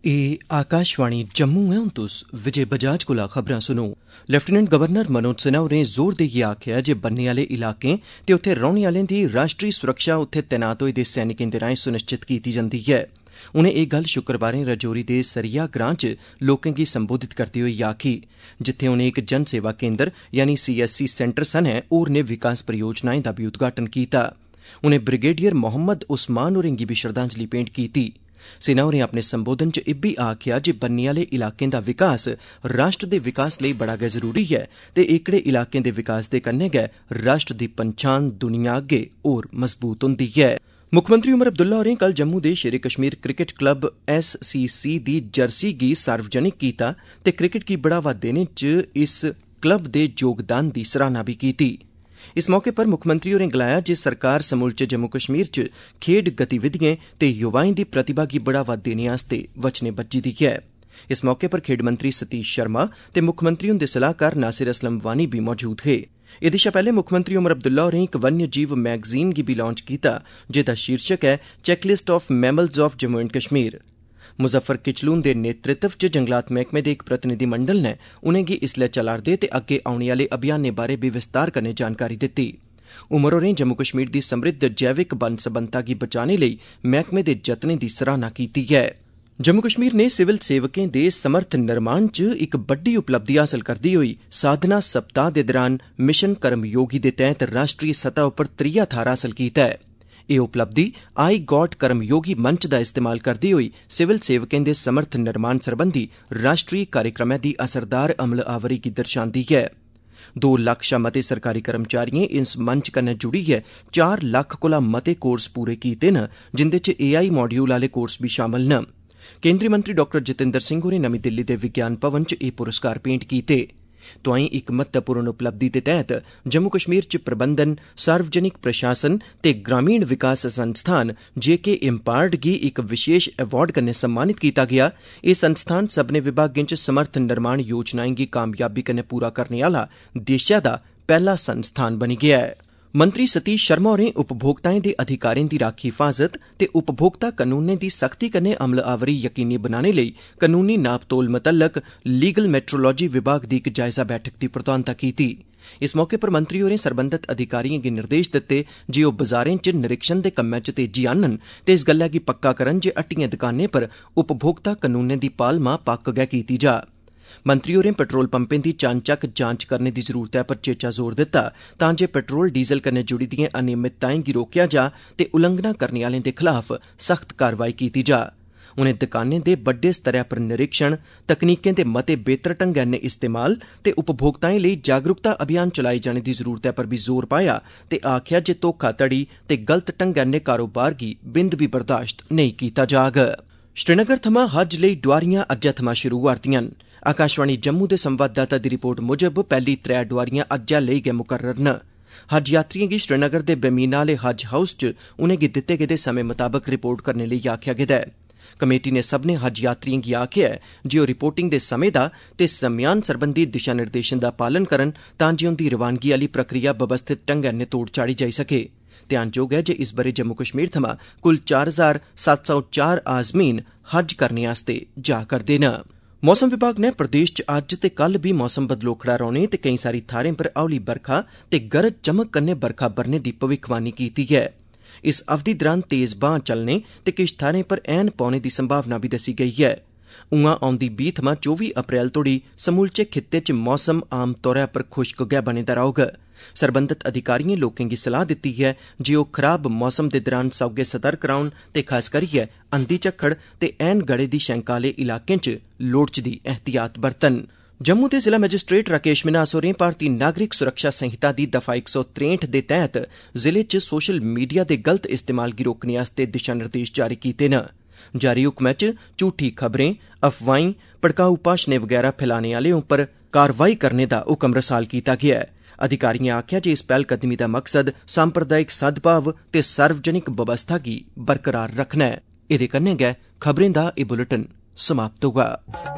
ए आकाशवाणी जम्मू है। हुण तुस विजय बजाज कोला खबरां सुनो। लेफ्टिनेंट गवर्नर मनोज सिन्हा होरें जोर देइयै आखेआ जे बन्ने आह्ले इलाकें ते उत्थे रौह्ने आह्लें दी राष्ट्री सुरक्षा उत्थे तैनात होए दे सैनिकें दे राएं सुनिश्चित कीती जंदी ऐ। उनें एह् गल्ल शुक्रवारें रजौरी दे सरिया ग्रां च लोकें गी संबोधित करदे होई आखी, जित्थे उनें इक जन सेवा केन्द्र यानी CSC सेंटर सनै होरनें विकास परियोजनाएं दा बी उद्घाटन कीता। उनें ब्रिगेडियर मोहम्मद उस्मान होरें गी बी श्रद्धांजलि भेंट कीती। सिन्हा होरें अपने संबोधन च इब्बी आखेआ जे बन्ने आह्ले इलाकें दा विकास राष्ट्र दे विकास लेई बड़ा गै जरूरी ऐ ते एह्कड़े इलाकें दे विकास दे कन्नै गै राष्ट्र दी पंछान दुनिया अग्गे होर मजबूत हुंदी ऐ। मुक्खमंत्री उमर अब्दुल्ला होरें कल जम्मू दे Sher-e Kashmir cricket club SCC दी जर्सी गी सार्वजनिक कीता ते क्रिकेट गी बढ़ावा देने च इस क्लब दे योगदान दी सराहना बी कीती। इस मौके पर मुक्खमंत्री होरें गलाया जे सरकार समूलचे जम्मू कश्मीर च खेड्ड गतिविधिएं ते युवाएं दी प्रतिभा गी बढ़ावा देने आस्तै वचने बज्झी दी ऐ। इस मौके पर खेड्ड मंत्री सतीश शर्मा ते मुक्खमंत्री हुंदे सलाहकार नासिर असलम वानी बी मौजूद हे। एह्दे शा पैह्ले मुक्खमंत्री उमर अब्दुल्ला होरें इक वन्य जीव मैगजीन गी बी लांच कीता, जेह्दा शीर्षक ऐ checklist of mammals of Jammu and Kashmir. Muzaffar Kichloon दे नेतृत्व च जंगलात मैह्कमे दे इक प्रतिनिधिमंडल नै उनेंगी इसलै चला'रदे ते अग्गे औने आह्ले अभियानें बारै बी विस्तार कन्नै जानकारी दित्ती। उमर होरें जम्मू कश्मीर दी समृद्ध जैविक बन्न सबन्नता गी बचाने लेई मैह्कमे दे जतनें दी सराहना कीती ऐ। जम्मू कश्मीर ने सिविल सेवकें दे समर्थ निर्माण च इक बड्डी उपलब्धि हासल करदे होई साधना सप्ताह दे दौरान मिशन कर्मयोगी दे तैह्त राष्ट्रीय सतह उप्पर 3 थाह्र हासल कीता है। एह् उपलब्धि आई गॉड कर्मयोगी मंच दा इस्तेमाल करदे होई सिविल सेवकें दे समर्थ निर्माण सरबंधी राष्ट्रीय कार्यक्रमै दी असरदार अमलावरी गी दर्शांदी ऐ। 2 लक्ख शा मते सरकारी कर्मचारियें इस मंच कन्नै जुड़ियै 4 लक्ख कोला मते कोर्स पूरे कीते न, जिंदे च AI मॉड्यूल आह्ले कोर्स बी शामल न। केंद्री मंत्री डॉ जितेंद्र सिंह होरें नमीं दिल्ली दे विज्ञान भवन च एह् पुरस्कार भेंट कीते। तोआईं इक महत्वपूर्ण उपलब्धि दे तैह्त जम्मू कश्मीर च प्रबंधन, सार्वजनिक प्रशासन ते ग्रामीण विकास संस्थान JK इम्पार्ड गी इक विशेष अवार्ड कन्नै सम्मानित कीता गेआ। एह् संस्थान सब्भनें विभागें च समर्थ निर्माण योजनाएं गी कामयाबी कन्नै पूरा करने आह्ला देशै दा पैह्ला संस्थान बनी गेआ ऐ। मंत्री सतीश शर्मा होरें उपभोक्ताएं दे अधिकारें दी राखी हिफाजत ते उपभोक्ता कानूनें दी सख्ती कन्नै अमलावरी यकीनी बनाने लेई कानूनी नाप तोल मतल्लक लीगल मेट्रोलॉजी विभाग दी इक जायजा बैठक दी प्रधानता कीती। इस मौके पर मंत्री होरें सरबंधत अधिकारिएं गी निर्देश दित्ते जे ओह् बाजारें च निरीक्षण दे कम्मै च तेजी आह्नन ते इस गल्लै गी पक्का करन जे हट्टिएं दुकानें पर उपभोक्ता कानूनें दी पालमा पक्क गै कीती जा। मंत्री होरें पेट्रोल पंपें दी चानचक्क जांच करने दी जरूरतै पर चेचा जोर दित्ता तां जे पेट्रोल डीजल कन्नै जुड़ी दिएं अनियमितताएं गी रोकेआ जा ते उल्लंघना करने आह्लें दे खलाफ सख्त कार्रवाई कीती जा। उनें दुकानें दे बड्डे स्तरै पर निरीक्षण, तकनीकें दे मते बेहतर ढंगै नै इस्तेमाल ते उपभोक्ताएं लेई जागरूकता अभियान चलाए जाने दी जरूरतै पर बी जोर पाया ते आखेआ जे धोखाधड़ी ते गलत ढंगै नै कारोबार गी बिंद बी बर्दाश्त नेईं कीता जाग। श्रीनगर थमां हज लेई डोआरियां अज्जै थमां शुरू होआ'रदियां न। आकाशवाणी जम्मू दे संवाददाता दी रिपोर्ट मुजब पैह्ली 3 डोआरियां अज्जै लेई गै मुकर्रर न। हज यात्रिएं गी श्रीनगर दे बेमीना आह्ले हज हाउस च उनेंगी दित्ते गेदे समें मताबक रिपोर्ट करने लेई आखेआ गेदा ऐ। कमेटी ने सब्भनें हज यात्रिएं गी आखेआ ऐ जे ओह् रिपोर्टिंग दे समें दा ते सम्यान सरबंधी दिशा निर्देशें दा पालन करन तां जे उंदी रवानगी आह्ली प्रक्रिया बवस्थित ढंगै नै तोड़ चाढ़ी जाई सके। ध्यानजोग ऐ जे इस ब'रे जम्मू कश्मीर थमां कुल 4704 आज़मीन हज करने आस्तै जा करदे न। मौसम विभाग ने प्रदेश च अज्ज ते कल बी मौसम बदलोखड़ा रौह्ने ते केईं सारी थाह्रें पर हौली बरखा ते गरज चमक कन्नै बरखा बरने दी भविक्खवाणी कीती ऐ। इस अवधि दौरान तेज ब्हां चलने ते किश थाह्रें पर ऐन पौने दी संभावना बी दस्सी गेई ऐ। उआं औंदी 20 थमां 24 अप्रैल तोड़ी समूलचे खित्ते च मौसम आम तौरा पर खुश्क गै बने दा रौह्ग। सरबंधत अधिकारिएं लोकें गी सलाह दित्ती ऐ जे ओह् खराब मौसम दे दौरान सौगे सतर्क रौह्न ते खास करियै अंधी झक्खड़ ते ऐन गड़े दी शैंका आह्ले इलाकें च लोड़चदी एहतियात बरतन। जम्मू दे जिला मैजिस्ट्रेट राकेश मिन्हास होरें भारतीय नागरिक सुरक्षा संहिता दी दफा 163 दे तैह्त जिले च सोशल मीडिया दे गलत इस्तेमाल गी रोकने आस्तै दिशा निर्देश जारी कीते न। जारी हुक्मै च झूठी खबरें, अफवाहीं, भड़काऊ भाशनें वगैरा फैलाने आह्लें उप्पर कार्रवाई करने दा हुक्म रसाल कीता गेआ ऐ। अधिकारिएं आखेआ जे इस पैह्लकदमी दा मकसद सांप्रदायिक सद्भाव ते सार्वजनिक बवस्था गी बरकरार रक्खना ऐ। एह्दे कन्नै गै खबरें दा एह् बुलेटिन समाप्त होआ।